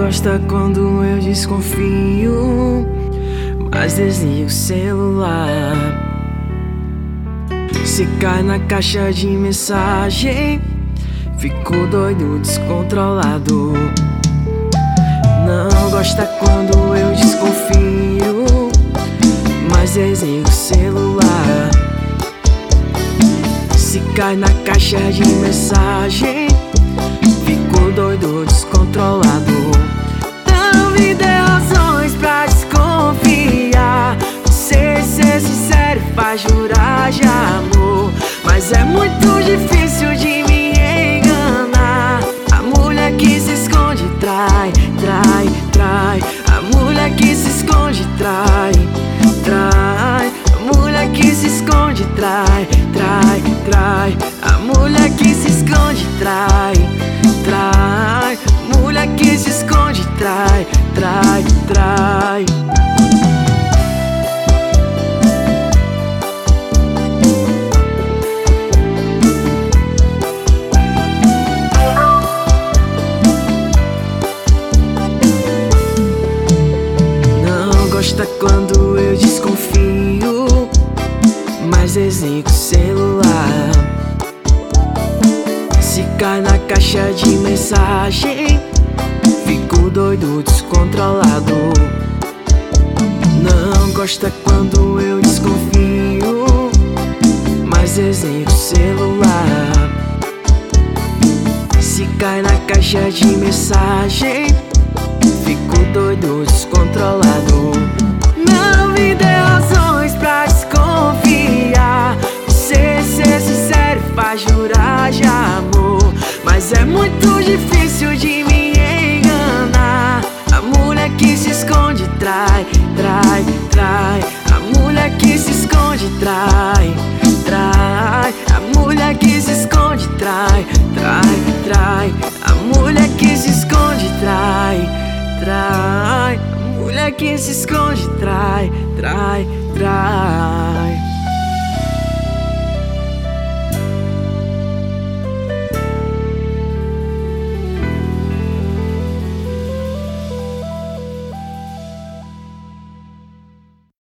gosta quando eu desconfio, mas desligo o celular. Se cai na caixa de mensagem, fico doido, descontrolado. Não gosta quando eu desconfio, mas desligo o celular. Se cai na caixa de mensagem, fico doido, descontrolado. Não me dê razões pra desconfiar. Você ser sincero faz jurar de amor, mas é muito difícil de me enganar. A mulher que se esconde trai, trai, trai. A mulher que se esconde trai, trai. A mulher que se esconde trai, trai, trai. A mulher que se esconde trai, trai. Mulher que se esconde trai, trai, trai. Não gosta quando eu desconfio, mas desligo o celular. Se cai na caixa de mensagem, fico doido, descontrolado. Não gosta quando eu desconfio, mas desligo o celular. Se cai na caixa de mensagem, fico doido, descontrolado. Não me dê razões pra desconfiar. Você ser sincero faz jurar de amor, mas é muito difícil